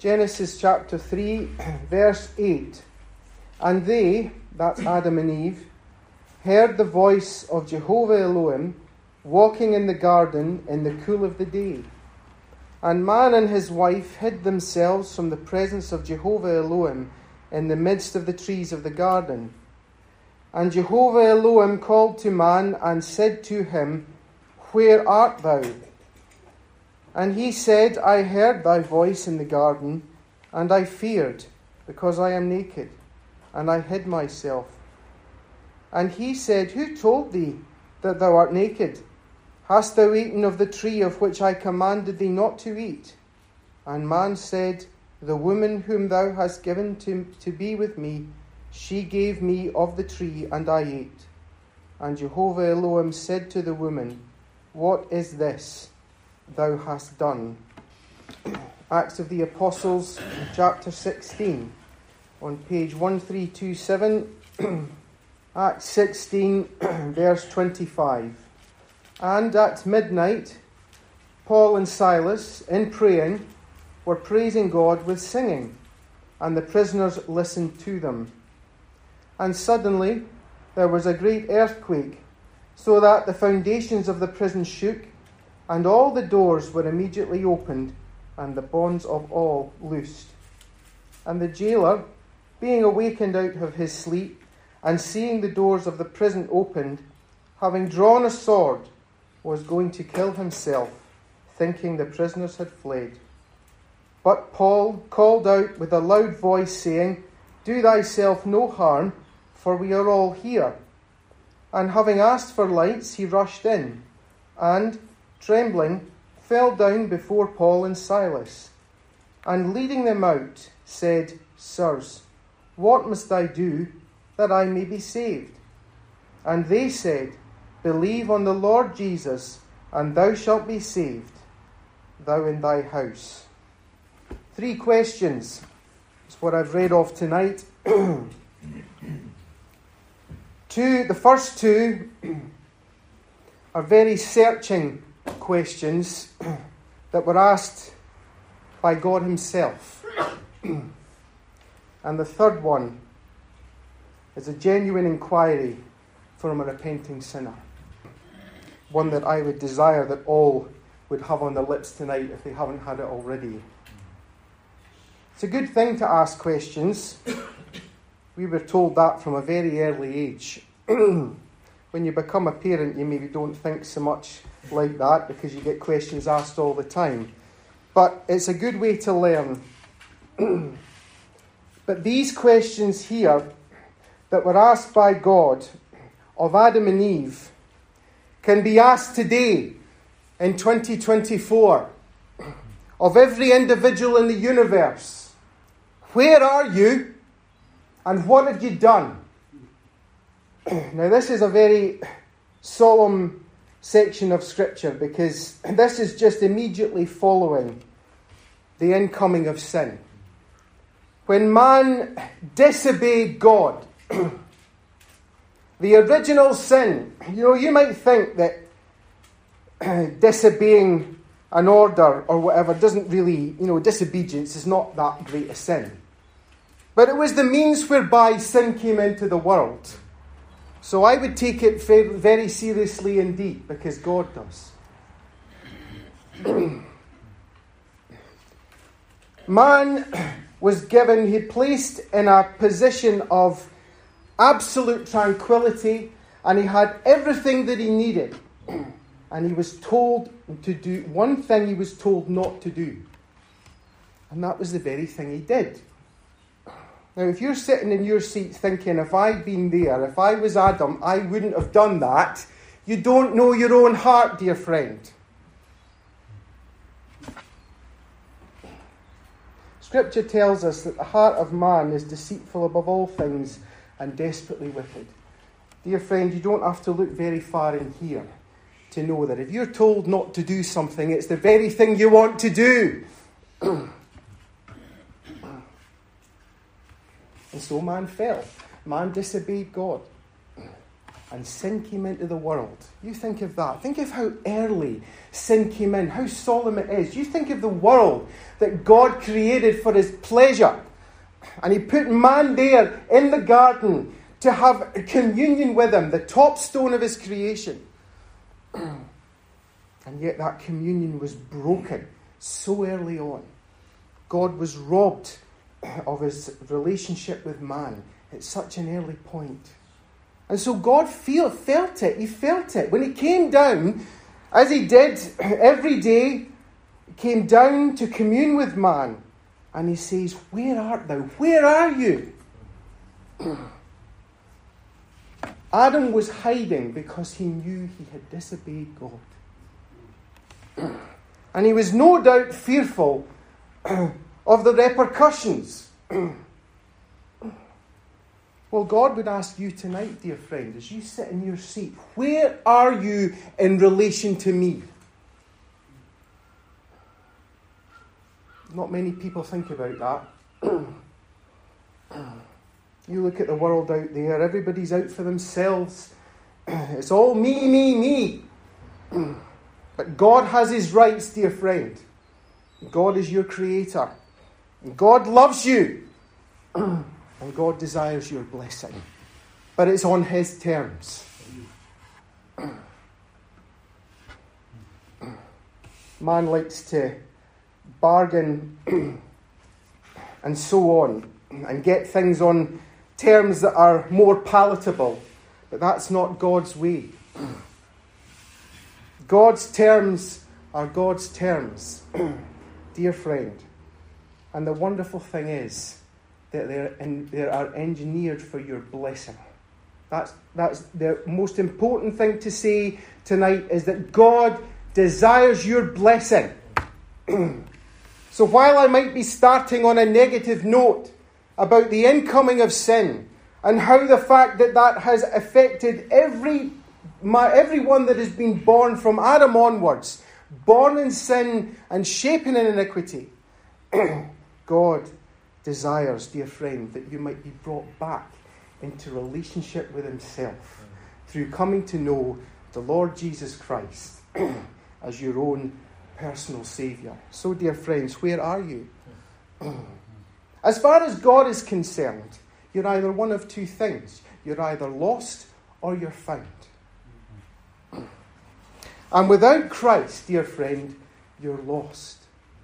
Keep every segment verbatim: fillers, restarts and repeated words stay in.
Genesis chapter three, verse eight. And they, that's Adam and Eve, heard the voice of Jehovah Elohim walking in the garden in the cool of the day. And man and his wife hid themselves from the presence of Jehovah Elohim in the midst of the trees of the garden. And Jehovah Elohim called to man and said to him, Where art thou? And he said, I heard thy voice in the garden, and I feared, because I am naked, and I hid myself. And he said, Who told thee that thou art naked? Hast thou eaten of the tree of which I commanded thee not to eat? And man said, The woman whom thou hast given to, to be with me, she gave me of the tree, and I ate. And Jehovah Elohim said to the woman, What is this thou hast done? Acts of the Apostles, chapter sixteen, on page one three two seven, Acts sixteen, verse twenty-five. And at midnight, Paul and Silas, in praying, were praising God with singing, and the prisoners listened to them. And suddenly there was a great earthquake, so that the foundations of the prison shook, and all the doors were immediately opened, and the bonds of all loosed. And the jailer, being awakened out of his sleep, and seeing the doors of the prison opened, having drawn a sword, was going to kill himself, thinking the prisoners had fled. But Paul called out with a loud voice, saying, Do thyself no harm, for we are all here. And having asked for lights, he rushed in, and, trembling, fell down before Paul and Silas, and leading them out, said, Sirs, what must I do that I may be saved? And they said, Believe on the Lord Jesus, and thou shalt be saved, thou and thy house. Three questions is what I've read of tonight. Two, the first two are very searching questions that were asked by God himself. And the third one is a genuine inquiry from a repenting sinner. One that I would desire that all would have on their lips tonight if they haven't had it already. It's a good thing to ask questions. We were told that from a very early age. When you become a parent, you maybe don't think so much like that because you get questions asked all the time. But it's a good way to learn. But these questions here that were asked by God of Adam and Eve can be asked today in twenty twenty-four of every individual in the universe. Where are you and what have you done? Now this is a very solemn section of Scripture because this is just immediately following the incoming of sin. When man disobeyed God, the original sin, you know, you might think that disobeying an order or whatever doesn't really, you know, disobedience is not that great a sin. But it was the means whereby sin came into the world. So I would take it very seriously indeed, because God does. Man was given, he placed in a position of absolute tranquility, and he had everything that he needed. And he was told to do one thing he was told not to do. And that was the very thing he did. Now, if you're sitting in your seat thinking, if I'd been there, if I was Adam, I wouldn't have done that, you don't know your own heart, dear friend. Scripture tells us that the heart of man is deceitful above all things and desperately wicked. Dear friend, you don't have to look very far in here to know that if you're told not to do something, it's the very thing you want to do. And so man fell. Man disobeyed God. and sin came into the world. You think of that. Think of how early sin came in, how solemn it is. You think of the world that God created for his pleasure. And he put man there in the garden to have communion with him, the top stone of his creation. And yet that communion was broken so early on. God was robbed of his relationship with man at such an early point. And so God feel, felt it. He felt it. When he came down, as he did every day, he came down to commune with man. And he says, "Where art thou? Where are you?" Adam was hiding because he knew he had disobeyed God. And he was no doubt fearful of the repercussions. Well, God would ask you tonight, dear friend, as you sit in your seat, where are you in relation to me? Not many people think about that. You look at the world out there, everybody's out for themselves. It's all me, me, me. But God has his rights, dear friend. God is your creator. God loves you. And God desires your blessing. But it's on his terms. Man likes to bargain and so on, and get things on terms that are more palatable. But that's not God's way. God's terms are God's terms, dear friend. And the wonderful thing is that they're in, they are engineered for your blessing. That's, that's the most important thing to say tonight, is that God desires your blessing. So while I might be starting on a negative note about the incoming of sin and how the fact that that has affected every my, everyone that has been born from Adam onwards, born in sin and shapen in iniquity, God desires, dear friend, that you might be brought back into relationship with himself through coming to know the Lord Jesus Christ as your own personal Saviour. So, dear friends, where are you? As far as God is concerned, you're either one of two things. You're either lost or you're found. And without Christ, dear friend, you're lost.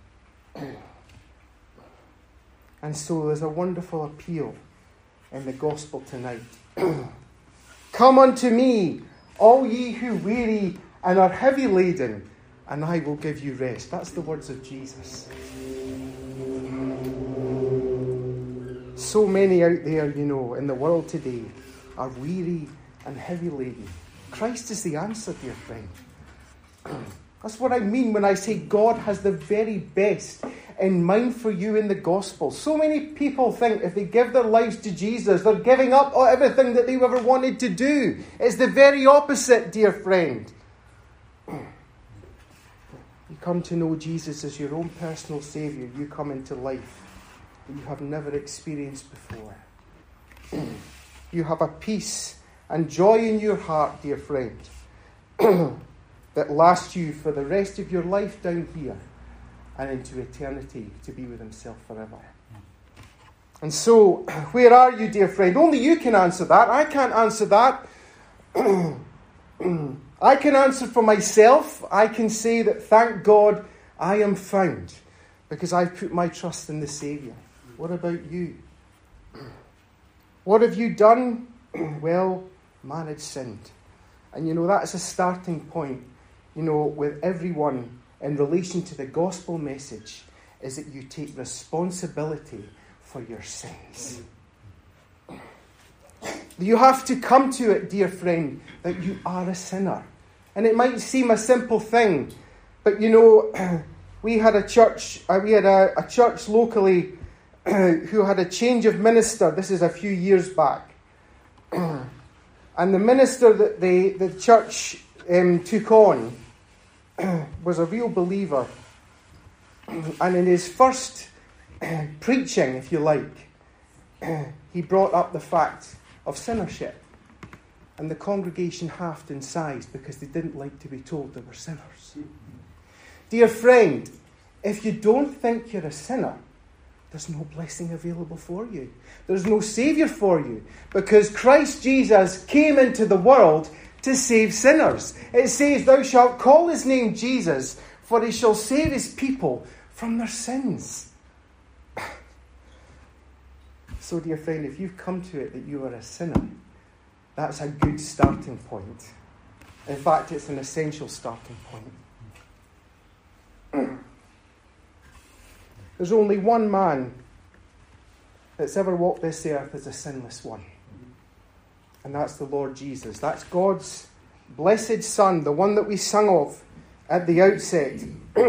And so there's a wonderful appeal in the gospel tonight. Come unto me, all ye who weary and are heavy laden, and I will give you rest. That's the words of Jesus. So many out there, you know, in the world today are weary and heavy laden. Christ is the answer, dear friend. That's what I mean when I say God has the very best in mind for you in the gospel. So many people think if they give their lives to Jesus, they're giving up everything that they've ever wanted to do. It's the very opposite, dear friend. You come to know Jesus as your own personal Saviour. You come into life that you have never experienced before. You have a peace and joy in your heart, dear friend, that lasts you for the rest of your life down here and into eternity to be with himself forever. And so, where are you, dear friend? Only you can answer that. I can't answer that. I can answer for myself. I can say that, thank God, I am found because I've put my trust in the Saviour. What about you? What have you done? Well, man had sinned. And you know, that's a starting point, you know, with everyone in relation to the gospel message, is that you take responsibility for your sins. You have to come to it, dear friend, that you are a sinner. And it might seem a simple thing, but you know, we had a church, uh, we had a, a church locally who had a change of minister. This is a few years back. And the minister that they, the church um, took on was a real believer. And in his first preaching, if you like, he brought up the fact of sinnership. And the congregation halved in size because they didn't like to be told they were sinners. Dear friend, if you don't think you're a sinner, there's no blessing available for you. There's no Saviour for you, because Christ Jesus came into the world to save sinners. It says, thou shalt call his name Jesus, for he shall save his people from their sins. So, dear friend, if you've come to it that you are a sinner, that's a good starting point. In fact, it's an essential starting point. There's only one man that's ever walked this earth as a sinless one. And that's the Lord Jesus. That's God's blessed Son, the one that we sung of at the outset.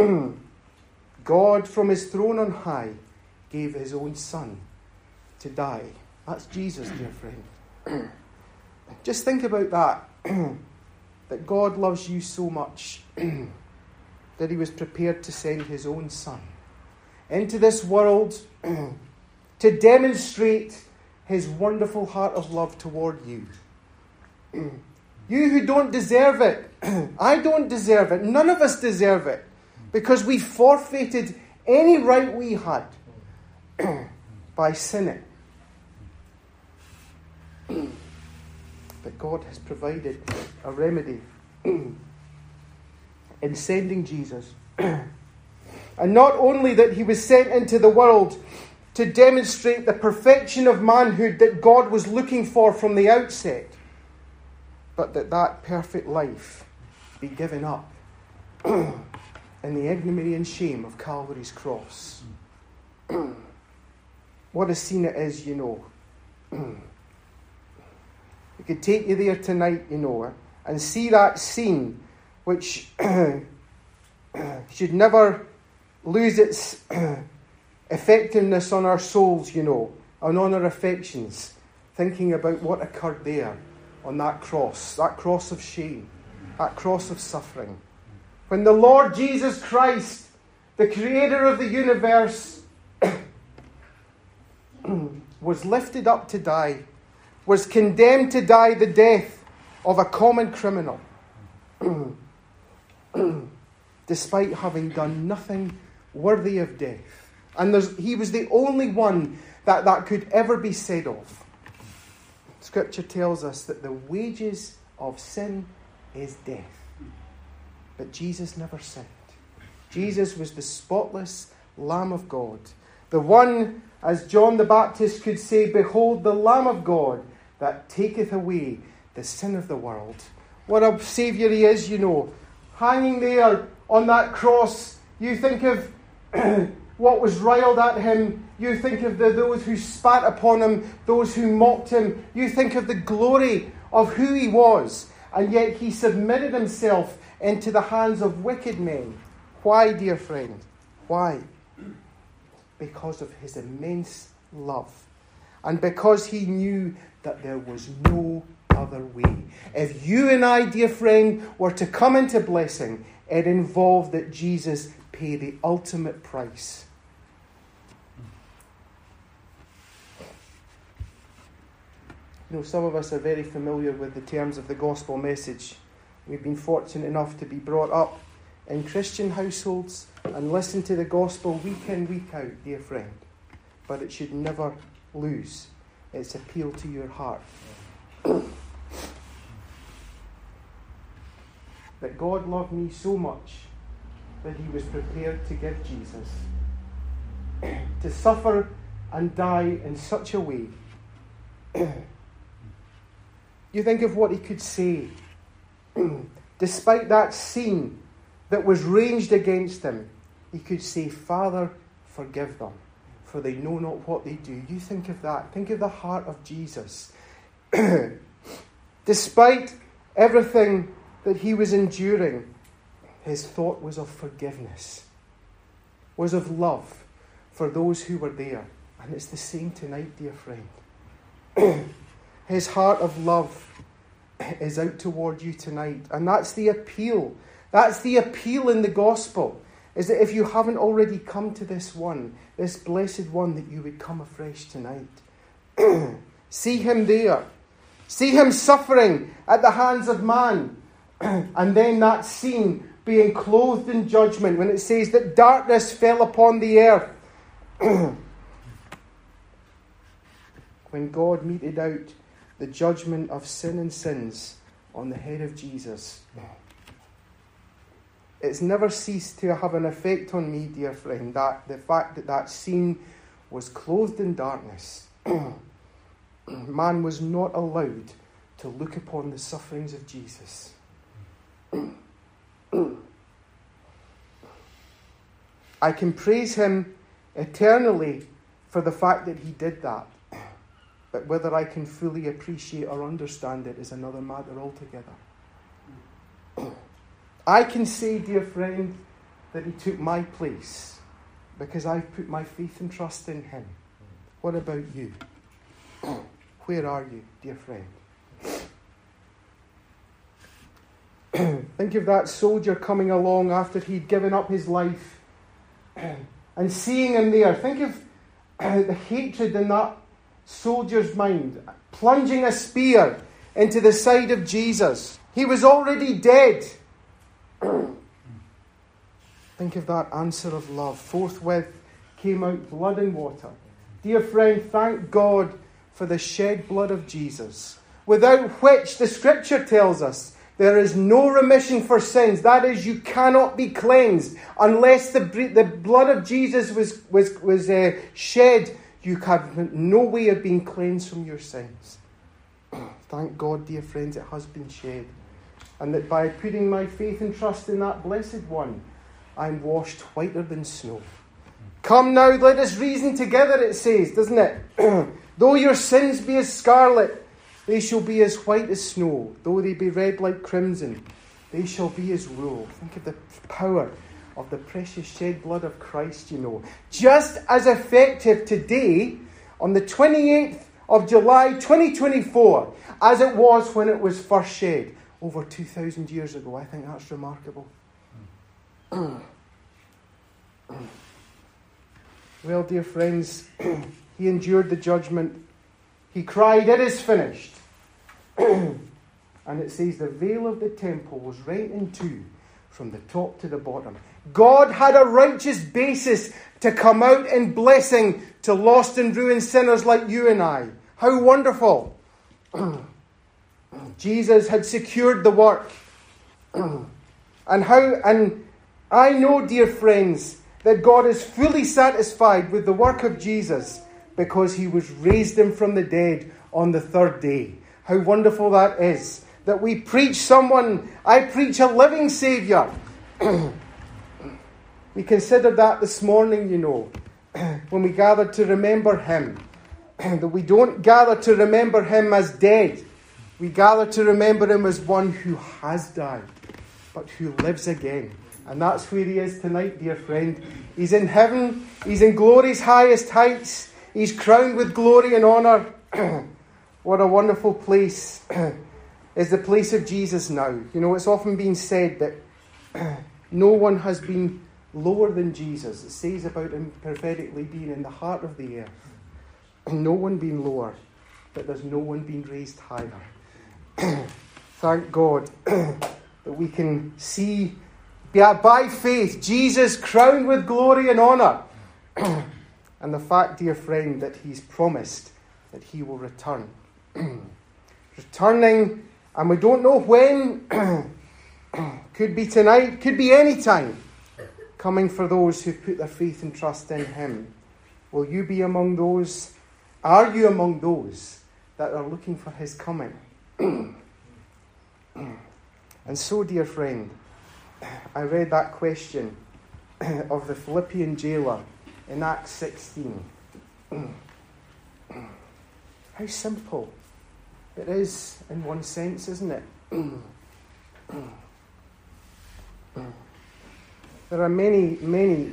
God from his throne on high gave his own Son to die. That's Jesus, dear friend. Just think about that. That God loves you so much that he was prepared to send his own Son into this world to demonstrate his wonderful heart of love toward you. You who don't deserve it. I don't deserve it. None of us deserve it. Because we forfeited any right we had by sinning. But God has provided a remedy in sending Jesus. And not only that he was sent into the world to demonstrate the perfection of manhood that God was looking for from the outset, but that that perfect life be given up in the ignominy and shame of Calvary's cross. What a scene it is, you know. We could take you there tonight, you know, and see that scene which should never lose its effectiveness on our souls, you know, and on our affections, thinking about what occurred there on that cross, that cross of shame, that cross of suffering. When the Lord Jesus Christ, the creator of the universe, was lifted up to die, was condemned to die the death of a common criminal, despite having done nothing worthy of death. And there's, he was the only one that that could ever be said of. Scripture tells us that the wages of sin is death. But Jesus never sinned. Jesus was the spotless Lamb of God. The one, as John the Baptist could say, behold the Lamb of God that taketh away the sin of the world. What a Saviour he is, you know. Hanging there on that cross, you think of what was riled at him. You think of the, those who spat upon him, those who mocked him. You think of the glory of who he was. And yet he submitted himself into the hands of wicked men. Why, dear friend? Why? Because of his immense love. And because he knew that there was no other way. If you and I, dear friend, were to come into blessing, it involved that Jesus pay the ultimate price. You know, some of us are very familiar with the terms of the gospel message. We've been fortunate enough to be brought up in Christian households and listen to the gospel week in, week out, dear friend. But it should never lose its appeal to your heart. That God loved me so much that he was prepared to give Jesus, to suffer and die in such a way. You think of what he could say. Despite that scene that was ranged against him, he could say, Father, forgive them, for they know not what they do. You think of that. Think of the heart of Jesus. Despite everything that he was enduring, his thought was of forgiveness, was of love for those who were there. And it's the same tonight, dear friend. His heart of love is out toward you tonight. And that's the appeal. That's the appeal in the gospel. Is that if you haven't already come to this one, this blessed one, that you would come afresh tonight. See him there. See him suffering at the hands of man. And then that scene being clothed in judgment when it says that darkness fell upon the earth. When God meted out the judgment of sin and sins on the head of Jesus. It's never ceased to have an effect on me, dear friend, that the fact that that scene was clothed in darkness. Man was not allowed to look upon the sufferings of Jesus. I can praise him eternally for the fact that he did that. But whether I can fully appreciate or understand it is another matter altogether. I can say, dear friend, that he took my place because I've put my faith and trust in him. What about you? Where are you, dear friend? Think of that soldier coming along after he'd given up his life and seeing him there. Think of the hatred in that soldier's mind, plunging a spear into the side of Jesus. He was already dead. Think of that answer of love. Forthwith came out blood and water. Dear friend, thank God for the shed blood of Jesus, without which the scripture tells us there is no remission for sins. That is, you cannot be cleansed unless the, the blood of Jesus was, was, was uh, shed. You have no way of being cleansed from your sins. Thank God, dear friends, it has been shed. And that by putting my faith and trust in that blessed one, I'm washed whiter than snow. Come now, let us reason together, it says, doesn't it? Though your sins be as scarlet, they shall be as white as snow. Though they be red like crimson, they shall be as wool. Think of the power of the precious shed blood of Christ, you know. Just as effective today, on the twenty-eighth of July, twenty twenty-four, as it was when it was first shed over two thousand years ago. I think that's remarkable. Well, dear friends, he endured the judgment. He cried, "It is finished." And it says the veil of the temple was rent in two from the top to the bottom. God had a righteous basis to come out in blessing to lost and ruined sinners like you and I. How wonderful. Jesus had secured the work. And how and I know, dear friends, that God is fully satisfied with the work of Jesus because he was raised him from the dead on the third day. How wonderful that is. That we preach someone, I preach a living Saviour. We considered that this morning, you know, when we gathered to remember him. That we don't gather to remember him as dead. We gather to remember him as one who has died, but who lives again. And that's where he is tonight, dear friend. He's in heaven. He's in glory's highest heights. He's crowned with glory and honour. What a wonderful place is the place of Jesus now. You know, it's often been said that no one has been lower than Jesus. It says about him prophetically being in the heart of the earth. No one being lower, but there's no one being raised higher. Thank God that we can see by faith Jesus crowned with glory and honour. And the fact, dear friend, that he's promised that he will return. Returning, and we don't know when. Could be tonight, could be any time. Coming for those who put their faith and trust in him. Will you be among those? Are you among those that are looking for his coming? And so, dear friend, I read that question of the Philippian jailer in Acts sixteen. How simple it is in one sense, isn't it? There are many, many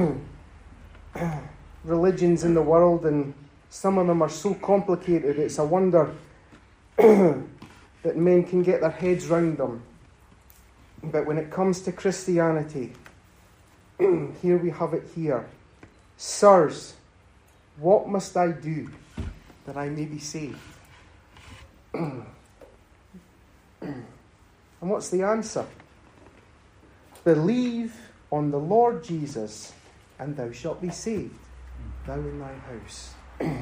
religions in the world, and some of them are so complicated, it's a wonder that men can get their heads round them. But when it comes to Christianity, here we have it here. Sirs, what must I do that I may be saved? And what's the answer? Believe on the Lord Jesus, and thou shalt be saved, thou and thy house.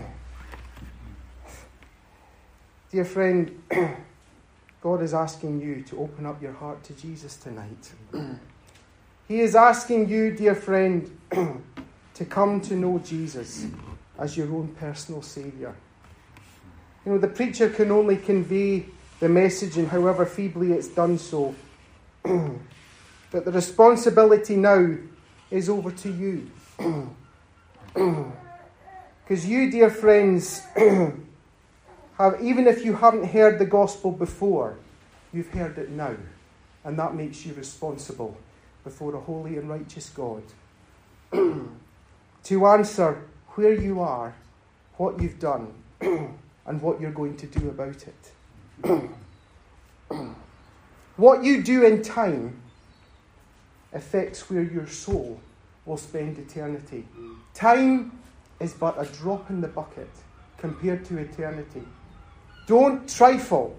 Dear friend, God is asking you to open up your heart to Jesus tonight. He is asking you, dear friend, to come to know Jesus as your own personal Saviour. You know, the preacher can only convey the message, and however feebly it's done so. But the responsibility now is over to you. Because you, dear friends, have, even if you haven't heard the gospel before, you've heard it now. And that makes you responsible before a holy and righteous God to answer where you are, what you've done, and what you're going to do about it. What you do in time affects where your soul will spend eternity. Time is but a drop in the bucket compared to eternity. Don't trifle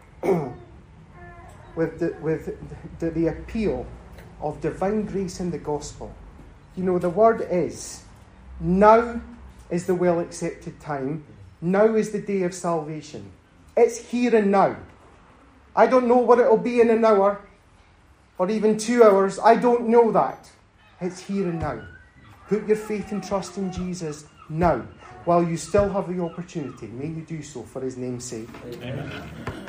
with the, with the, the appeal of divine grace in the gospel. You know, the word is, now is the well-accepted time. Now is the day of salvation. It's here and now. I don't know what it'll be in an hour or even two hours. I don't know that. It's here and now. Put your faith and trust in Jesus now, while you still have the opportunity. May you do so for his name's sake. Amen.